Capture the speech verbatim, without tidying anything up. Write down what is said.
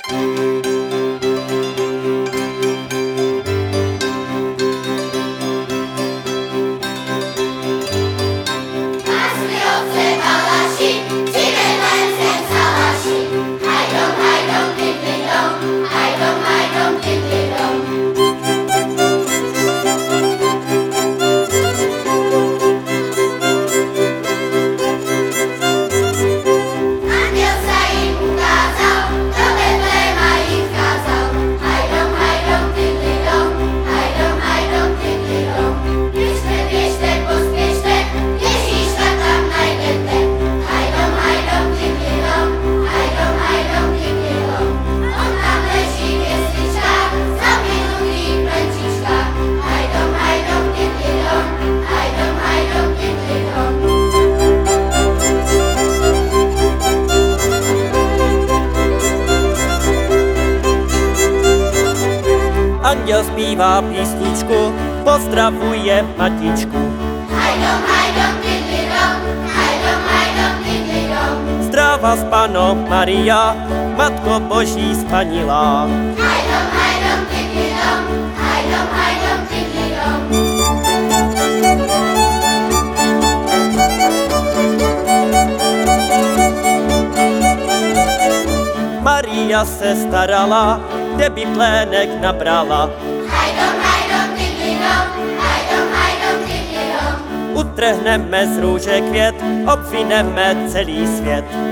Anděl zpívá písničku, pozdravuje matičku. Hajdom, hajdom, diddly-dom, hajdom, hajdom, diddly-dom. Zdravá z Panno Maria, Matko Boží spanilá. Hajdom, hajdom, diddly-dom, hajdom, hajdom, diddly-dom. Maria se starala, kde by plének nabrala. Hajdom, hajdom, diddly-dom, hajdom, hajdom, diddly-dom. Utrhneme z růže květ, obvineme celý svět.